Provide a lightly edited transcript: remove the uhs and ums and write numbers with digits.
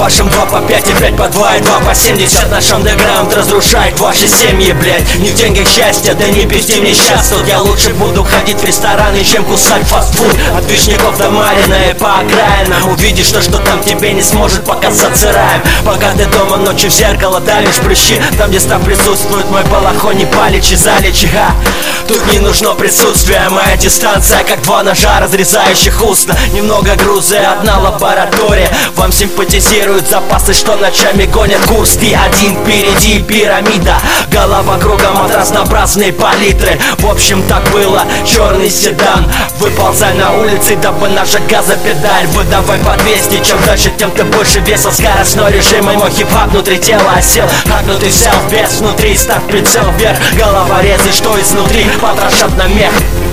вашем 2 по 5 и 5 по 2 и 2 по 70. Наш андеграунд разрушает ваши семьи, блять. Не в деньгах счастье, да не пизди мне сейчас. Тут я лучше буду ходить в рестораны, чем кусать фастфуд. От Вишняков до Марина и по окраинам. Увидишь то, что там тебе не сможет показаться раем. Пока ты дома ночью в зеркало давишь прыщи. Там, где став присутствует мой балахон, не паличи, залечи, ха. Тут не нужно присутствие, моя дистанция как 2 ножа, разрезающих уста. Немного груза и одна лаборатория. Вам симпатизируют запасы, что ночами гонят курс. Ты один впереди, пирамида. Голова кругом от разнообразной палитры. В общем, так было, черный седан. Выползай на улице, дабы наша газопедаль. Выдавай по 200, чем дальше, тем ты больше весил. Скоростной режим, и мой хип-хап внутри тела осел. Хакнутый селф, без внутри, ставь прицел вверх. Головорезы, что изнутри, потрошат на мех.